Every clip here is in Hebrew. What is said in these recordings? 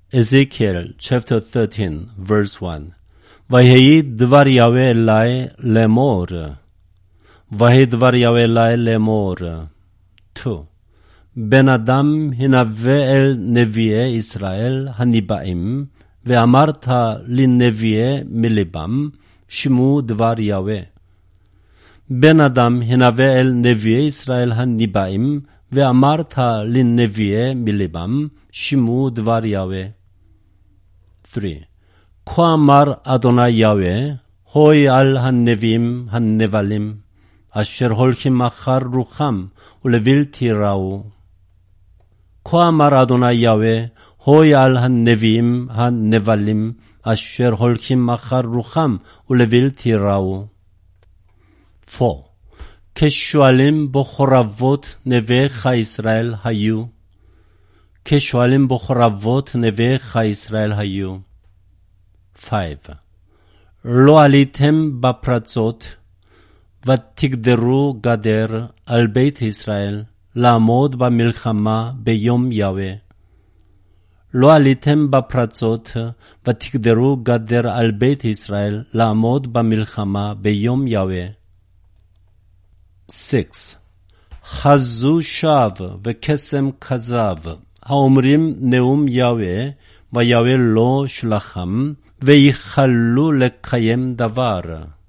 Ezekiel chapter 13 verse 1. ויהי דבר יהוה אלי לאמור. ויהי דבר יהוה אלי לאמור. 2. בן אדם הנבא אל נביאי ישראל הניבאים, ואמרת לנביאי מלבם, שמעו דבר יהוה. בן אדם הנבא אל נביאי ישראל הניבאים, ואמרת לנביאי מלבם, שמעו דבר יהוה. 3. כה אמר אדוני יהוה, הוי על הנביאים הנבלים, אשר הולכים אחר רוחם ולבלתי ראו. כה אמר אדוני יהוה, הוי על הנביאים הנבלים, אשר הולכים אחר רוחם ולבלתי ראו. 4. כשואלים בחורבות נביאיך ישראל היו. כשואלים בחורבות נביאיך ישראל היו. 5. לא עליתם בפרצות, ותגדרו גדר על בית ישראל, לעמוד במלחמה ביום יהוה. לא עליתם בפרצות, ותגדרו גדר על בית ישראל, לעמוד במלחמה ביום יהוה. 6. חזו שווא וקסם כזב, האומרים נאום יהוה, ויהוה לא שלחם, ויחלו לקיים דבר.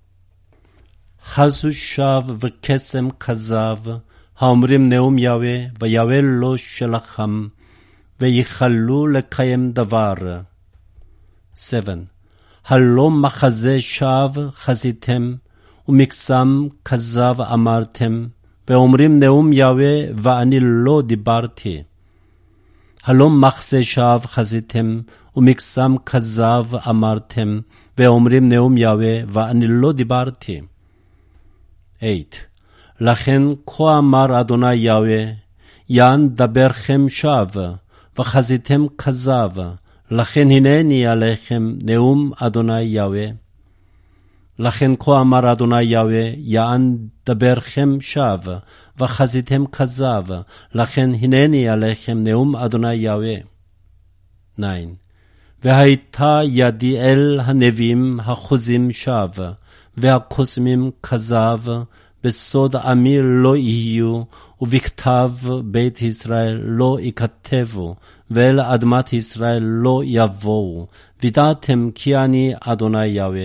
חזו שווא וקסם כזב, האומרים נאום יהוה, ויהוה לא שלחם, ויחלו לקיים דבר. 7. הלא מחזה שווא חזיתם, ומקסם כזב אמרתם, ואומרים נאום יהוה, ואני לא דיברתי. הלא מחזה שווא חזיתם, ומקסם כזב אמרתם, ואומרים נאום יהוה, ואני לא דיברתי. 8. לכן כה אמר אדוני יהוה, יען דברכם שווא, וחזיתם כזב, לכן הנני עליכם נאום אדוני יהוה. לכן כה אמר אדוני יהוה, יען דברכם שווא, וחזיתם כזב, לכן הנני עליכם נאום אדוני יהוה. 9. והייתה ידי אל הנביאים החוזים שווא, והקוסמים כזב, בסוד עמי לא יהיו, ובכתב בית ישראל לא יכתבו, ואל אדמת ישראל לא יבואו, וידעתם כי אני אדוני יהוה.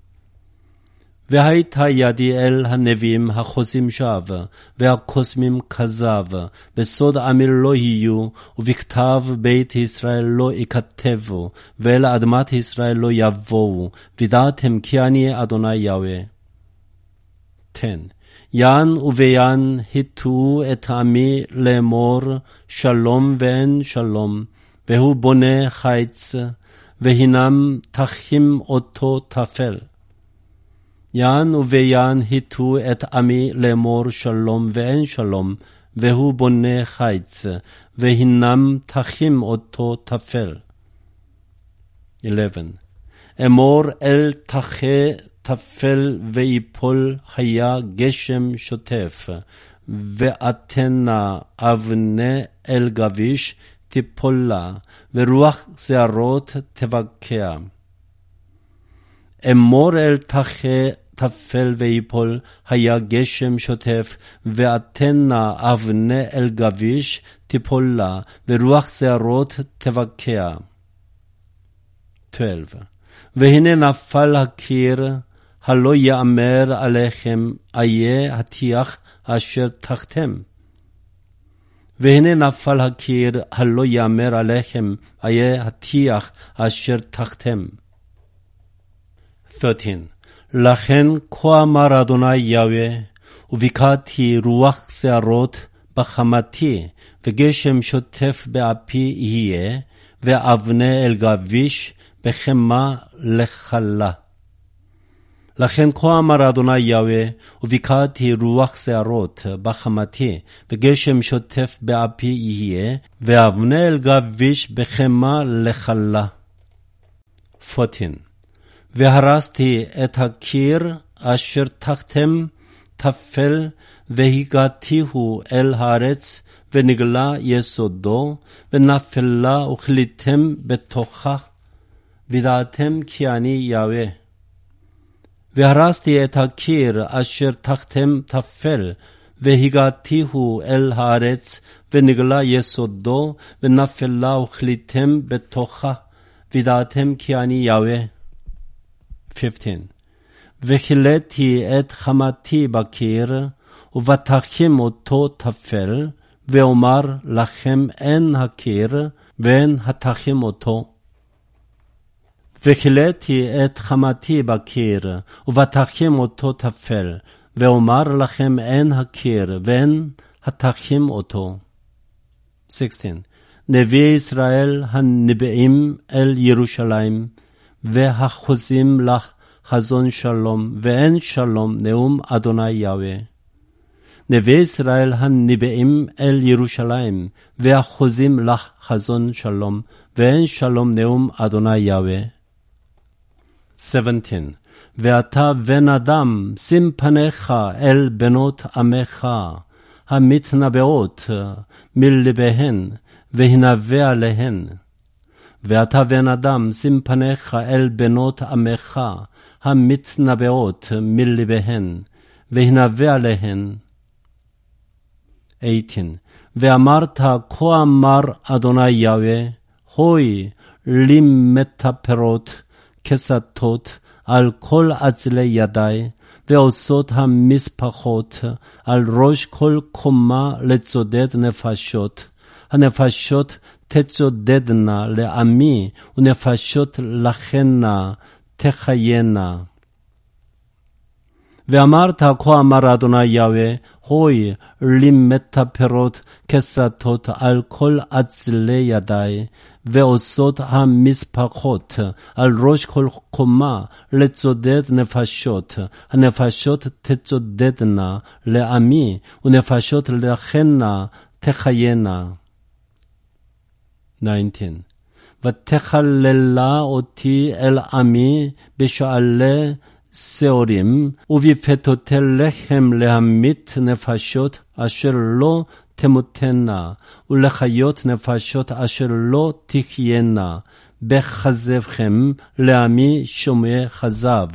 והייתה ידי אל הנביאים החוזים שווא, והקוסמים כזב, בסוד עמי לא יהיו, ובכתב בית ישראל לא יכתבו, ואל אדמת ישראל לא יבואו, וידעתם כי אני אדוני יהוה. 10. יען וביען היטו את עמי לאמור, שלום ואין שלום, והוא בונה חיץ, והינם תחים אותו תפל. יען וביען היטו את עמי לאמור, שלום ואין שלום, והוא בונה חיץ, והינם תחים אותו תפל. 11. אמור אל תחה תפל ויפול היה גשם שוטף, ואתנה אבני אל גביש תיפולה, ורוח שערות תבקע. אמור אל תחה תפל ויפול היה גשם שוטף, ואתנה אבני אל גביש תיפולה, ורוח שערות תבקע. 12. והנה נפל הקיר, הלא יאמר עליכם, איה הטיח אשר תחתם. והנה נפל הקיר, הלא יאמר עליכם, איה הטיח אשר תחתם. 13. לכן כה אמר אדוני יהוה, וביקעתי רוח שערות בחמתי, וגשם שוטף באפי יהיה, ואבני אל גביש בחמה לחלה. לכן כה אמר אדוני יהוה, וביקעתי רוח שערות בחמתי, וגשם שוטף באפי יהיה, ואבני אל גביש בחמה לחלה. 14. והרסתי את הקיר אשר תחתם תפל, והגעתיהו אל הארץ, ונגלה יסודו, ונפלה וכליתם בתוכה, וידעתם כי אני יהוה. והרסתי את הקיר אשר תחתם תפל, והגעתיהו אל הארץ, ונגלה יסודו, ונפלה וכליתם בתוכה, וידעתם כי אני יהוה. 15. וכיליתי את חמתי בקיר, ובטחים אותו תפל, ואומר לכם אין הקיר, ואין התחים אותו. וכיליתי את חמתי בקיר, ובטחים אותו תפל, ואומר לכם אין הקיר, ואין התחים אותו. 16. נביאי ישראל הנביאים אל ירושלים, והחוזים לך חזון שלום, ואין שלום נאום אדוני יהוה. נביאי ישראל הנביאים אל ירושלים, והחוזים לך חזון שלום, ואין שלום נאום אדוני יהוה. 17. ואתה בן אדם, שים פניך אל בנות עמך, המתנבאות מלבהן, והנבא עליהן. ואתה בן אדם, שים פניך אל בנות עמך, המתנבאות מלבהן, והנבא עליהן. 18. ואמרת, כה אמר אדוני יהוה, הוי לי מטפרות כסתות על כל עצלי ידי, ועושות המשפחות על ראש כל קומה לצודד נפשות. הנפשות תצודדנה לעמי, ונפשות לכנה תחיינה. ואמרת, כה אמר אדוני יהוה, הוי לי מטפרות כסתות על כל עצלי ידי, ועושות המשפחות על ראש כל קומה לצודד נפשות. הנפשות תצודדנה לעמי, ונפשות לכנה תחיינה. 19. ותכללה אותי אל עמי בשעלי שעורים, ובפתותי לחם להמית נפשות אשר לא תמותנה, ולחיות נפשות אשר לא תחיינה, בכזבכם לעמי שומעי כזב.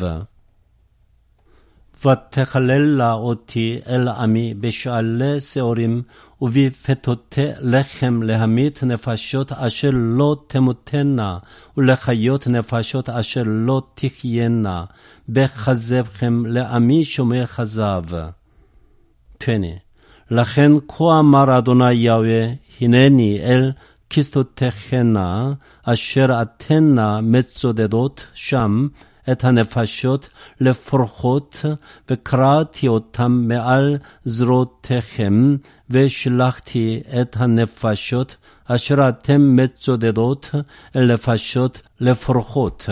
ותכללה אותי אל עמי בשעלי שעורים, ובפתותי לחם להמית נפשות אשר לא תמותנה, ולחיות נפשות אשר לא תחיינה, בכזבכם לעמי שומעי כזב. 20. לכן כה אמר אדוני יהוה, הנני אל כסתותיכנה, אשר אתנה מצודדות שם את הנפשות לפורחות, וקראתי אותם מעל זרועותיכם, ושלחתי את הנפשות אשר אתם מצודדות אל נפשות לפורחות.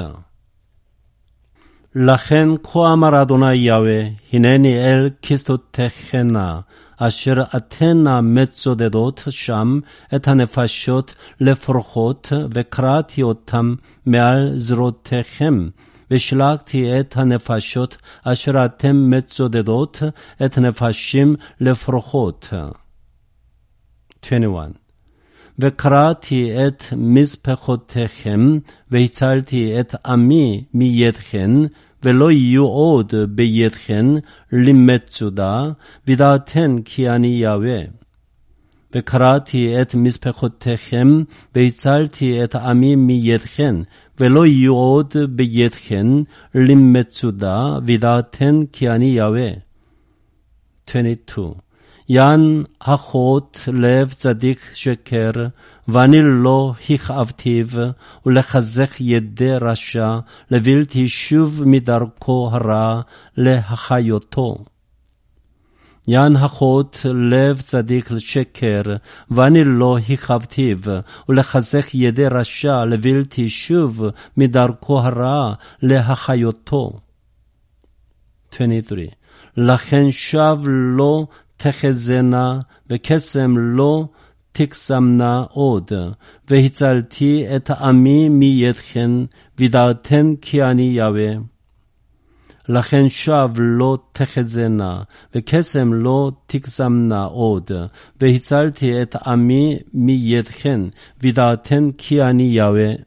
לכן כה אמר אדוני יהוה, הנני אל כסתותיכנה, אשר אתנה מצודדות שם את הנפשות לפורחות, וקראתי אותם מעל זרועותיכם, ושלחתי את הנפשות אשר אתם מצודדות את נפשים לפורחות. 21. וקראתי את מזבחותיכם, והצלתי את עמי מידכן, ולא יהיו עוד בידכן למצודה, וידעתן כי אני יהוה. וקראתי את מזבחותיכם, והצלתי את עמי מידכן, ולא יהיו עוד בידכן למצודה, וידעתן כי אני יהוה. 22. יען אחות לב צדיק שקר, ואני לא הכאבתיו, ולחזק ידי רשע, לבלתי שוב מדרכו הרע, להחיותו. יען אחות לב צדיק שקר, ואני לא הכאבתיו, ולחזק ידי רשע, לבלתי שוב מדרכו הרע, להחיותו. 23. לכן שב לא תחזנה, וקסם לא תקסמנה עוד, והצלתי את עמי מידכן, וידעתן כי אני יהוה. לכן שווא לא תחזנה, וקסם לא תקסמנה עוד, והצלתי את עמי מידכן, וידעתן כי אני יהוה